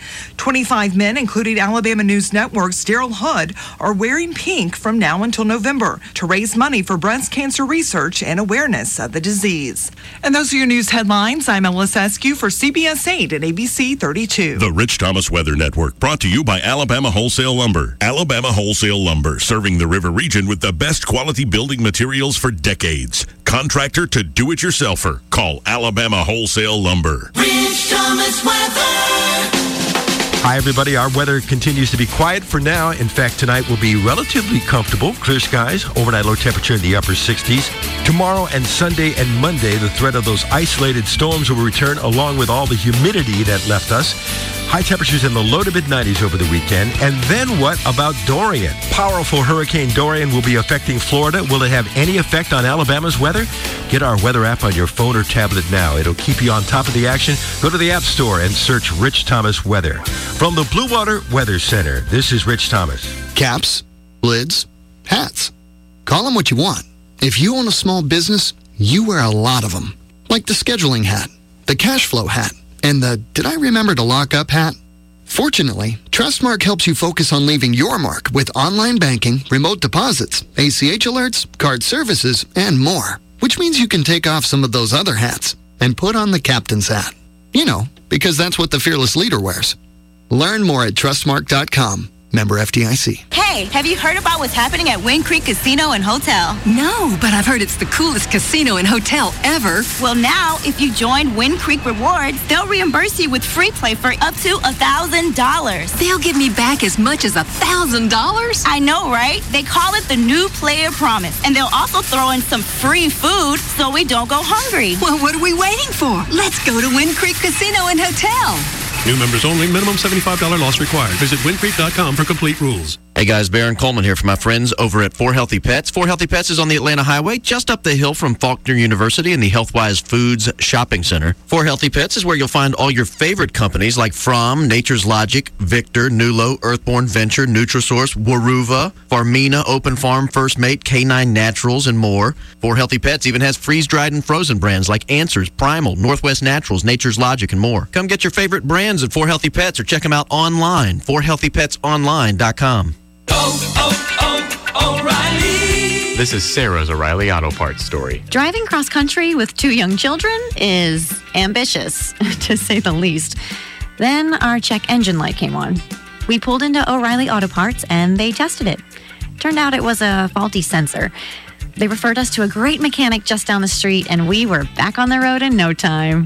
S19: 25 men, including Alabama News Network's Daryl Hood, are wearing pink from now until November to raise money for breast cancer research and awareness of the disease. And those are your news headlines. I'm Melissa Eskew for CBS 8 and ABC 32.
S11: The Rich Thomas Weather Network, brought to you by Alabama Wholesale Lumber. Alabama Wholesale Lumber, serving the River Region with the best quality building materials for decades. Contractor to do-it-yourselfer. Call Alabama Wholesale Lumber.
S15: Rich Thomas Weather.
S21: Hi, everybody. Our weather continues to be quiet for now. In fact, tonight will be relatively comfortable. Clear skies, overnight low temperature in the upper 60s. Tomorrow and Sunday and Monday, the threat of those isolated storms will return along with all the humidity that left us. High temperatures in the low to mid-90s over the weekend. And then what about Dorian? Powerful Hurricane Dorian will be affecting Florida. Will it have any effect on Alabama's weather? Get our weather app on your phone or tablet now. It'll keep you on top of the action. Go to the App Store and search Rich Thomas Weather. From the Blue Water Weather Center, this is Rich Thomas.
S14: Caps, lids, hats. Call them what you want. If you own a small business, you wear a lot of them. Like the scheduling hat, the cash flow hat, and the did I remember to lock up hat? Fortunately, Trustmark helps you focus on leaving your mark with online banking, remote deposits, ACH alerts, card services, and more. Which means you can take off some of those other hats and put on the captain's hat. You know, because that's what the fearless leader wears. Learn more at trustmark.com. Member FDIC.
S16: Hey, have you heard about what's happening at Wind Creek Casino and Hotel?
S17: No, but I've heard it's the coolest casino and hotel ever.
S16: Well, now, if you join Wind Creek Rewards, they'll reimburse you with free play for up to $1,000.
S17: They'll give me back as much as $1,000?
S16: I know, right? They call it the New Player Promise, and they'll also throw in some free food so we don't go hungry.
S17: Well, what are we waiting for? Let's go to Wind Creek Casino and Hotel.
S18: New members only. Minimum $75 loss required. Visit windcreek.com for complete rules.
S20: Hey guys, Baron Coleman here for my friends over at 4 Healthy Pets. 4 Healthy Pets is on the Atlanta Highway, just up the hill from Faulkner University in the Healthwise Foods Shopping Center. 4 Healthy Pets is where you'll find all your favorite companies like Fromm, Nature's Logic, Victor, Nulo, Earthborn Venture, Nutrisource, Waruva, Farmina, Open Farm, First Mate, K9 Naturals, and more. 4 Healthy Pets even has freeze-dried and frozen brands like Answers, Primal, Northwest Naturals, Nature's Logic, and more. Come get your favorite brands at 4 Healthy Pets or check them out online, 4healthypetsonline.com.
S26: O'Reilly. This is Sarah's O'Reilly Auto Parts story.
S22: Driving cross country with 2 young children is ambitious, to say the least. Then our check engine light came on. We pulled into O'Reilly Auto Parts and they tested it. Turned out it was a faulty sensor. They referred us to a great mechanic just down the street and we were back on the road in no time.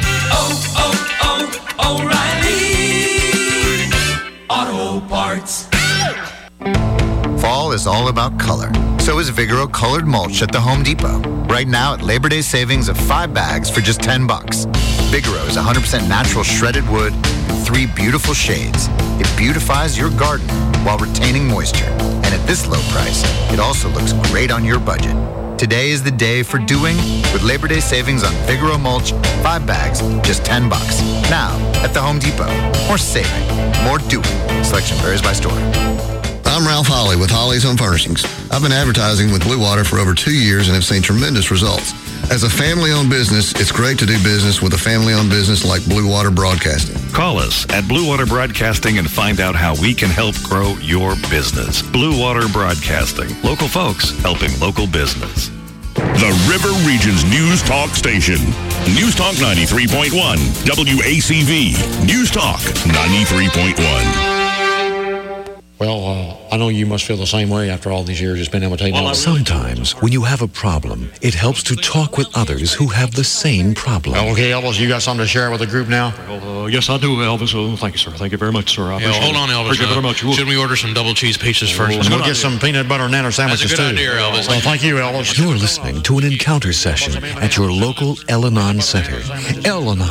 S15: O'Reilly Auto Parts.
S27: Fall is all about color. So is Vigoro Colored Mulch at the Home Depot. Right now at Labor Day savings of 5 bags for just $10. Vigoro is 100% natural shredded wood in 3 beautiful shades. It beautifies your garden while retaining moisture. And at this low price, it also looks great on your budget. Today is the day for doing with Labor Day savings on Vigoro Mulch, 5 bags, just $10. Now at the Home Depot. More saving, more doing. Selection varies by store.
S28: I'm Ralph Holly with Holly's Home Furnishings. I've been advertising with Blue Water for over 2 years and have seen tremendous results. As a family-owned business, it's great to do business with a family-owned business like Blue Water Broadcasting.
S29: Call us at Blue Water Broadcasting and find out how we can help grow your business. Blue Water Broadcasting. Local folks helping local business.
S11: The River Region's News Talk station. News Talk 93.1. WACV. News Talk 93.1.
S30: Well, I know you must feel the same way after all these years it's been imitating.
S31: Sometimes, when you have a problem, it helps to talk with others who have the same problem.
S30: Okay, Elvis, you got something to share with the group now?
S8: Yes, I do, Elvis. Thank you, sir. Thank you very much, sir.
S30: Hold on, Elvis.
S8: Appreciate it very much.
S30: Shouldn't we order some double cheese pizzas first? And we'll get some peanut butter nanner sandwiches, too. That's a good idea, Elvis. Well, thank you, Elvis.
S31: You're listening to an encounter session at your local El-Anon Center. El-Anon,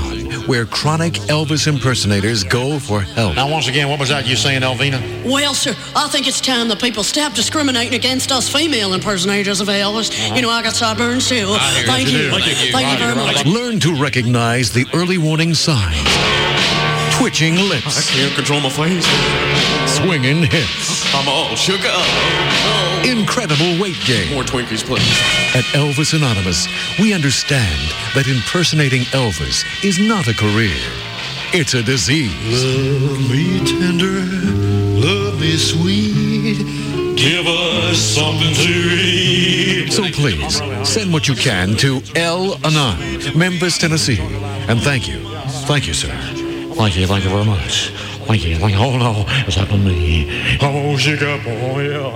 S31: where chronic Elvis impersonators go for help.
S30: Now, once again, what was that you saying, Elvina?
S2: Well, sir, I think it's time that people stop discriminating against us female impersonators of Elvis. You know, I got sideburns too. Thank you. Thank you very much.
S31: Learn to recognize the early warning signs. Twitching lips.
S3: I can't control my face.
S31: Swinging hips.
S3: I'm all shook up.
S31: Incredible weight gain.
S3: More Twinkies, please.
S31: At Elvis Anonymous, we understand that impersonating Elvis is not a career. It's a disease.
S3: Love me tender, love me sweet, give us something to eat.
S31: So please, send what you can to L. Anon, Memphis, Tennessee. And thank you. Thank you, sir.
S30: Thank you very much. Thank you. Oh, no, it's happened to me. Oh, shake up, oh, yeah.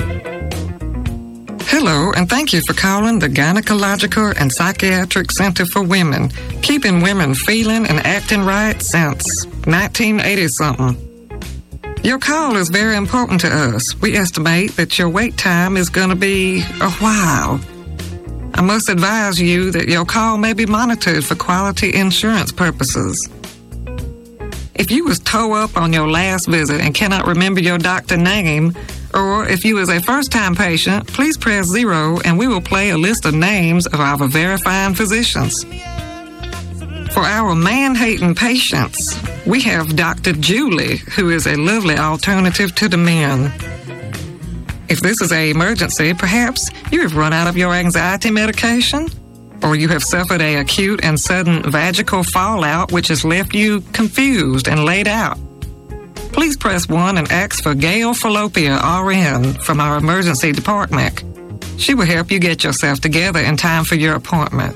S5: Hello, and thank you for calling the Gynecological and Psychiatric Center for Women, keeping women feeling and acting right since 1980-something. Your call is very important to us. We estimate that your wait time is going to be a while. I must advise you that your call may be monitored for quality insurance purposes. If you was toe up on your last visit and cannot remember your doctor name, or if you is a first-time patient, please press 0 and we will play a list of names of our verifying physicians. For our man-hating patients, we have Dr. Julie, who is a lovely alternative to the men. If this is an emergency, perhaps you have run out of your anxiety medication, or you have suffered an acute and sudden vaginal fallout which has left you confused and laid out. Please press 1 and ask for Gail Fallopia, RN, from our emergency department. She will help you get yourself together in time for your appointment.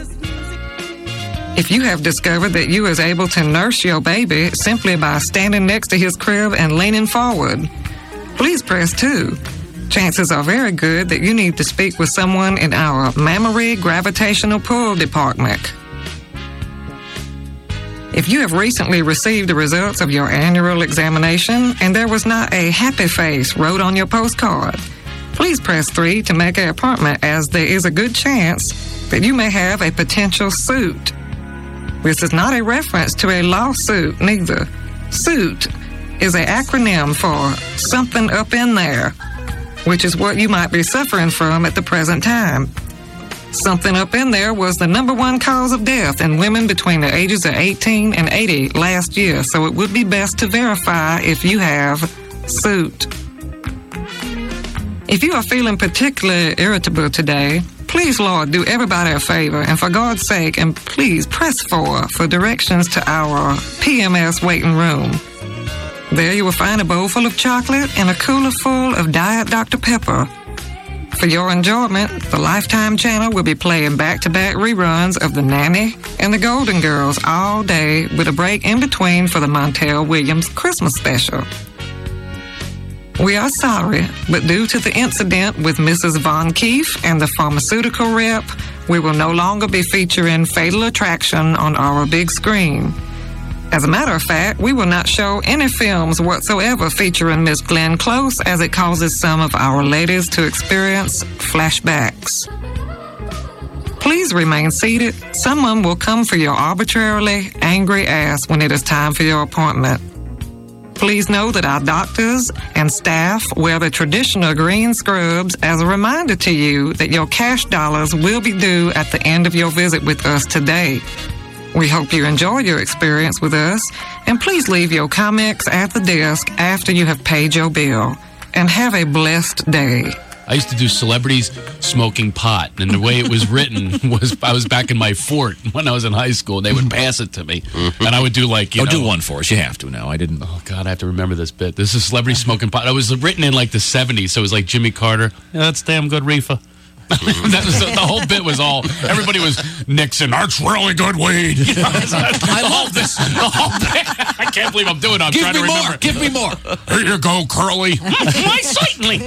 S5: If you have discovered that you is able to nurse your baby simply by standing next to his crib and leaning forward, please press 2. Chances are very good that you need to speak with someone in our mammary gravitational pull department. If you have recently received the results of your annual examination and there was not a happy face wrote on your postcard, please press 3 to make an appointment, as there is a good chance that you may have a potential suit. This is not a reference to a lawsuit, neither. Suit is an acronym for something up in there, which is what you might be suffering from at the present time. Something up in there was the #1 cause of death in women between the ages of 18 and 80 last year, so it would be best to verify if you have suit. If you are feeling particularly irritable today, please, Lord, do everybody a favor, and for God's sake, and please press 4 for directions to our PMS waiting room. There you will find a bowl full of chocolate and a cooler full of Diet Dr. Pepper. For your enjoyment, the Lifetime channel will be playing back-to-back reruns of The Nanny and The Golden Girls all day, with a break in between for the Montel Williams Christmas special. We are sorry, but due to the incident with Mrs. Von Keefe and the pharmaceutical rep, we will no longer be featuring Fatal Attraction on our big screen. As a matter of fact, we will not show any films whatsoever featuring Miss Glenn Close, as it causes some of our ladies to experience flashbacks. Please remain seated. Someone will come for your arbitrarily angry ass when it is time for your appointment. Please know that our doctors and staff wear the traditional green scrubs as a reminder to you that your cash dollars will be due at the end of your visit with us today. We hope you enjoy your experience with us, and please leave your comments at the desk after you have paid your bill. And have a blessed day.
S6: I used to do celebrities smoking pot, and the way it was written was I was back in my fort when I was in high school. They would pass it to me, and I would do like, you know.
S7: Do one for us. You have to now. I didn't.
S6: Oh, God, I have to remember this bit. This is celebrity smoking pot. It was written in like the 70s, so it was like Jimmy Carter. Yeah, that's damn good reefer. That was, the whole bit was all, everybody was Nixon, that's really good weed. I love this. The whole bit. I can't believe I'm doing it. I'm trying to remember.
S7: Give me more.
S6: Here you go, Curly. Why, certainly.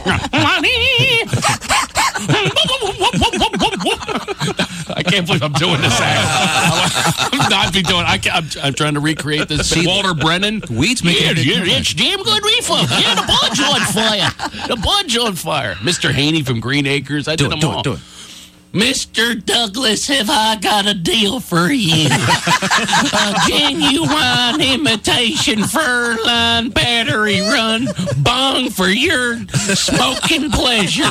S6: I can't believe I'm doing this act. I'd be doing. I'm trying to recreate this. See, Walter Brennan.
S7: Weeds make it.
S6: It's damn good reefer. Yeah, the bud's on fire. The bud's on fire. Mr. Haney from Green Acres. I did them all.
S7: Do it.
S6: Mr. Douglas, have I got a deal for you? A genuine imitation fur-line battery run bong for your smoking pleasure.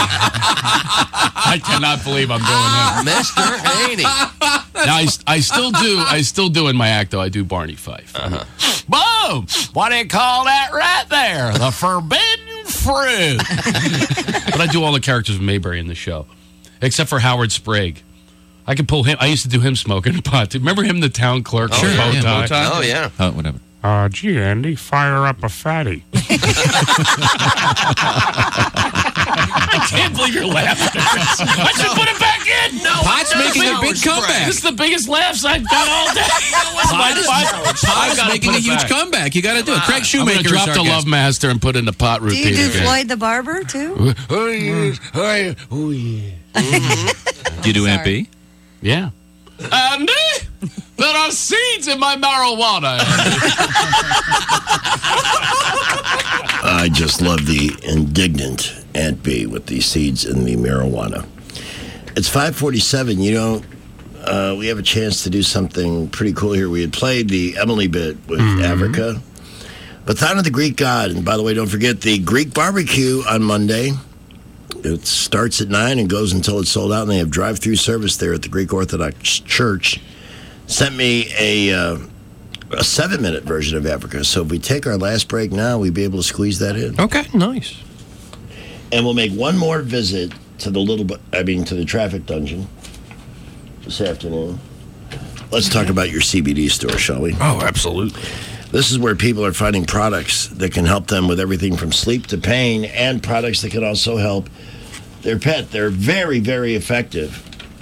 S6: I cannot believe I'm doing that.
S20: Mr. Haney.
S6: Now, I still do in my act, though. I do Barney Fife. Boom! What do you call that right there? The forbidden fruit. But I do all the characters of Mayberry in the show. Except for Howard Sprague. I could pull him. I used to do him smoking pot. Remember him, the town clerk?
S20: Sure.
S6: Bow tie?
S20: Oh, yeah.
S7: Whatever.
S1: Gee, Andy, fire up a fatty.
S6: I can't believe you're laughing at this. I should put it back in. No,
S7: Pot's making a big comeback.
S6: This is the biggest laughs I've got all day.
S7: Pot's making a huge comeback. You got to do it. Craig Shoemaker.
S6: I'm going to drop the Love Master and put in the pot routine.
S4: Do you do
S6: again.
S4: Floyd the Barber, too?
S6: Oh, yes. Oh, yeah.
S7: Do you do MP?
S6: Yeah. Andy, there are seeds in my marijuana.
S9: I just love the indignant Aunt B with the seeds in the marijuana. It's 5:47. You know, we have a chance to do something pretty cool here. We had played the Emily bit with Africa. But Thon of the Greek God. And by the way, don't forget the Greek barbecue on Monday. It starts at 9 and goes until it's sold out. And they have drive-through service there at the Greek Orthodox Church. Sent me a 7-minute version of Africa. So if we take our last break now, we'd be able to squeeze that in.
S8: Okay, nice.
S9: And we'll make one more visit to the traffic dungeon this afternoon. Let's talk about your CBD store, shall we?
S8: Oh, absolutely.
S9: This is where people are finding products that can help them with everything from sleep to pain, and products that can also help their pet. They're very, very effective.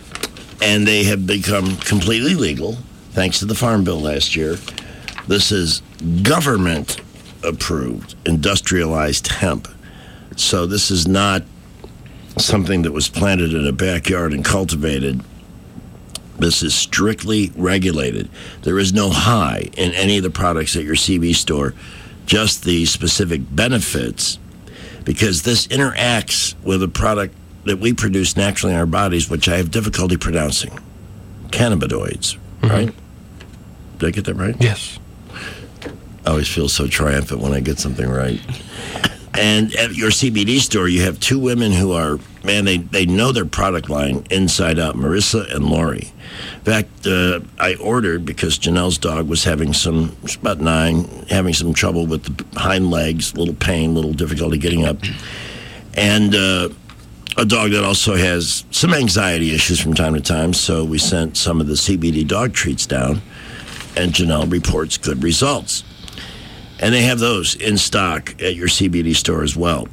S9: And they have become completely legal, thanks to the Farm Bill last year. This is government-approved, industrialized hemp. So this is not something that was planted in a backyard and cultivated. This is strictly regulated. There is no high in any of the products at your CB store, just the specific benefits, because this interacts with a product that we produce naturally in our bodies, which I have difficulty pronouncing. Cannabinoids, right? Did I get that right?
S8: Yes.
S9: I always feel so triumphant when I get something right. And at your CBD store, you have two women who are, man, they know their product line inside out, Marissa and Lori. In fact, I ordered because Janelle's dog was having she's about 9, having some trouble with the hind legs, little pain, little difficulty getting up. And a dog that also has some anxiety issues from time to time, so we sent some of the CBD dog treats down, and Janelle reports good results. And they have those in stock at your CBD store as well.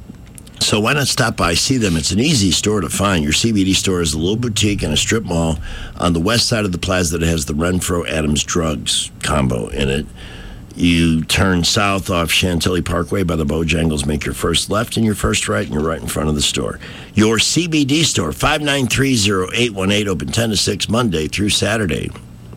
S9: So why not stop by, see them? It's an easy store to find. Your CBD store is a little boutique in a strip mall on the west side of the plaza that has the Renfro Adams Drugs combo in it. You turn south off Chantilly Parkway by the Bojangles, make your first left and your first right, and you're right in front of the store. Your CBD store, 593-0818, open 10 to 6 Monday through Saturday.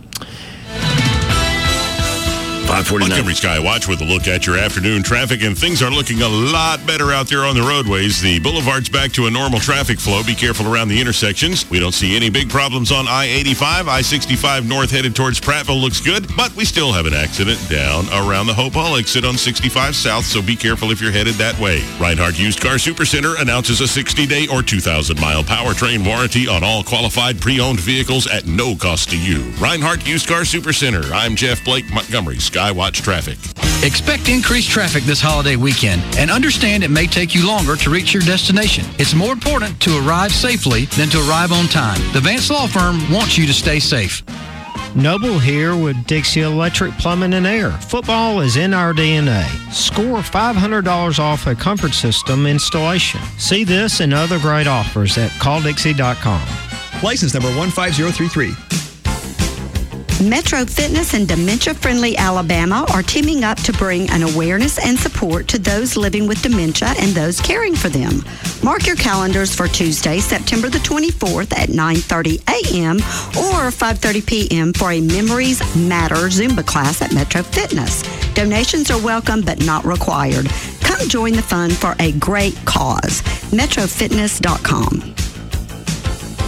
S9: 549.
S11: Montgomery Skywatch with a look at your afternoon traffic, and things are looking a lot better out there on the roadways. The boulevard's back to a normal traffic flow. Be careful around the intersections. We don't see any big problems on I-85. I-65 north headed towards Prattville looks good, but we still have an accident down around the Hope Hall exit on 65 south, so be careful if you're headed that way. Reinhardt Used Car Supercenter announces a 60-day or 2,000-mile powertrain warranty on all qualified pre-owned vehicles at no cost to you. Reinhardt Used Car Supercenter. I'm Jeff Blake, Montgomery Skywatch Traffic.
S10: Expect increased traffic this holiday weekend and understand it may take you longer to reach your destination. It's more important to arrive safely than to arrive on time. The Vance Law Firm wants you to stay safe.
S12: Noble here with Dixie Electric Plumbing and Air. Football is in our DNA. Score $500 off a comfort system installation. See this and other great offers at calldixie.com.
S13: License number 15033.
S19: Metro Fitness and Dementia Friendly Alabama are teaming up to bring an awareness and support to those living with dementia and those caring for them. Mark your calendars for Tuesday, September the 24th at 9:30 a.m. or 5:30 p.m. for a Memories Matter Zumba class at Metro Fitness. Donations are welcome but not required. Come join the fun for a great cause. MetroFitness.com.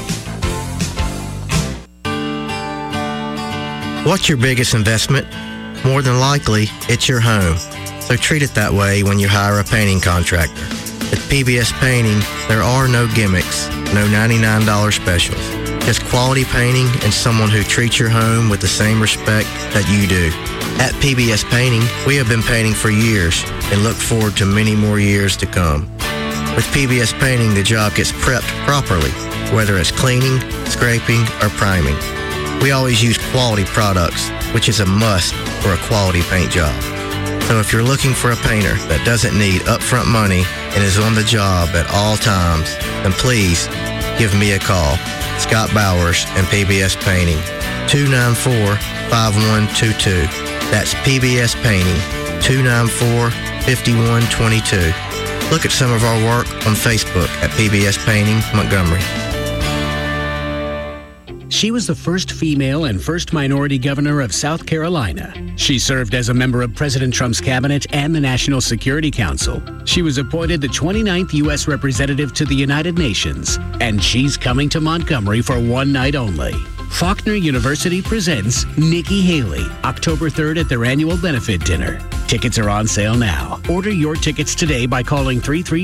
S4: What's your biggest investment? More than likely, it's your home. So treat it that way when you hire a painting contractor. At PBS Painting, there are no gimmicks, no $99 specials. Just quality painting and someone who treats your home with the same respect that you do. At PBS Painting, we have been painting for years and look forward to many more years to come. With PBS Painting, the job gets prepped properly, whether it's cleaning, scraping, or priming. We always use quality products, which is a must for a quality paint job. So if you're looking for a painter that doesn't need upfront money and is on the job at all times, then please give me a call. Scott Bowers and PBS Painting, 294-5122. That's PBS Painting, 294-5122. Look at some of our work on Facebook at PBS Painting Montgomery.
S14: She was the first female and first minority governor of South Carolina. She served as a member of President Trump's cabinet and the National Security Council. She was appointed the 29th U.S. representative to the United Nations, and she's coming to Montgomery for one night only. Faulkner University presents Nikki Haley, October 3rd at their annual benefit dinner. Tickets are on sale now. Order your tickets today by calling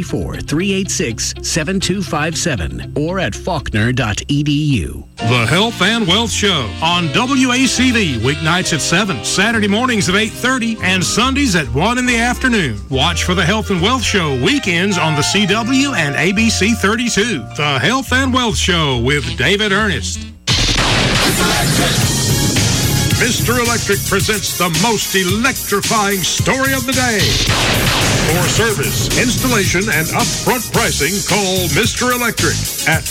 S14: 334-386-7257 or at faulkner.edu.
S16: The Health and Wealth Show on WACD, weeknights at 7, Saturday mornings at 8:30, and Sundays at 1 in the afternoon. Watch for the Health and Wealth Show weekends on the CW and ABC 32. The Health and Wealth Show with David Ernest. Mr. Electric presents the most electrifying story of the day. For service, installation, and upfront pricing, call Mr. Electric at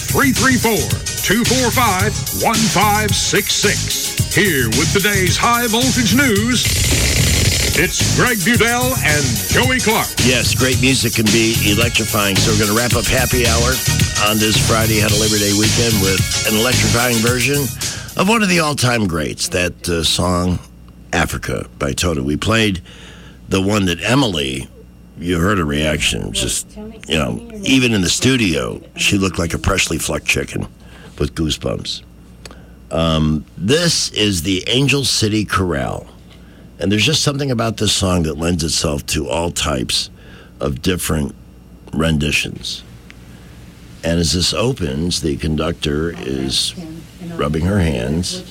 S16: 334-245-1566. Here with today's high voltage news, it's Greg Budell and Joey Clark.
S9: Yes, great music can be electrifying. So we're going to wrap up Happy Hour on this Friday, had a Labor Day weekend, with an electrifying version of one of the all-time greats, that song, Africa, by Toto. We played the one that Emily, you heard her reaction, just, even in the studio, she looked like a freshly plucked chicken with goosebumps. This is the Angel City Chorale. And there's just something about this song that lends itself to all types of different renditions. And as this opens, the conductor is rubbing her hands,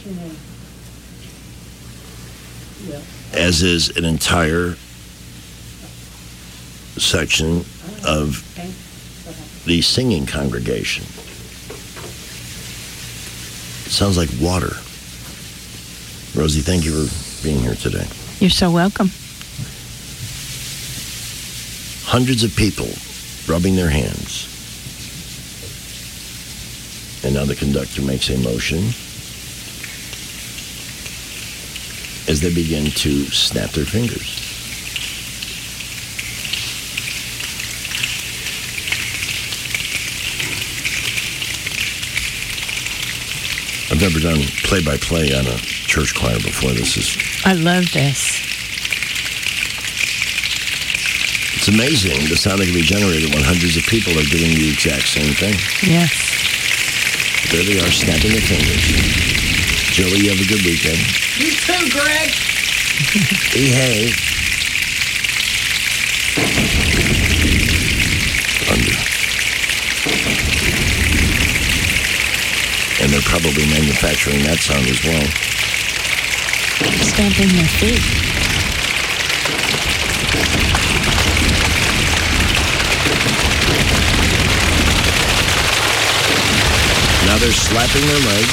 S9: as is an entire section of the singing congregation. It sounds like water. Rosie, thank you for being here today.
S17: You're so welcome.
S9: Hundreds of people rubbing their hands. And now the conductor makes a motion as they begin to snap their fingers. I've never done play-by-play on a church choir before.
S17: I love this.
S9: It's amazing the sound that can be generated when hundreds of people are doing the exact same thing.
S17: Yes.
S9: There they are, snapping their fingers. Joey, you have a good weekend.
S17: You too, Greg.
S9: Hey. Thunder. And they're probably manufacturing that sound as well.
S17: Stamping their feet.
S9: Now they're slapping their legs.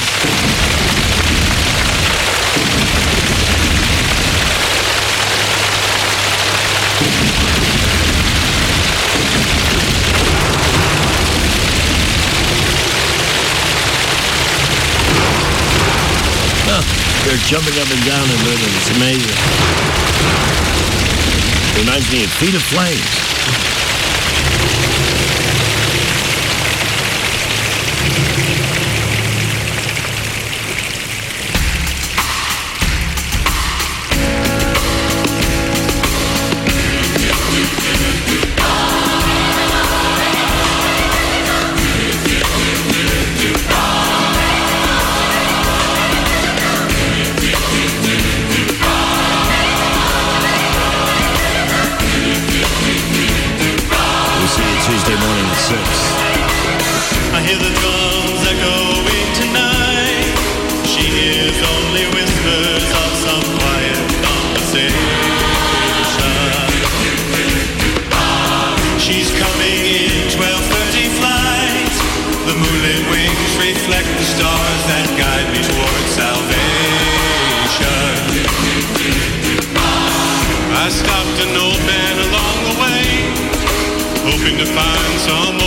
S9: They're jumping up and down in rhythm. It's amazing. It reminds me of Feet of Flames.
S11: hoping to find someone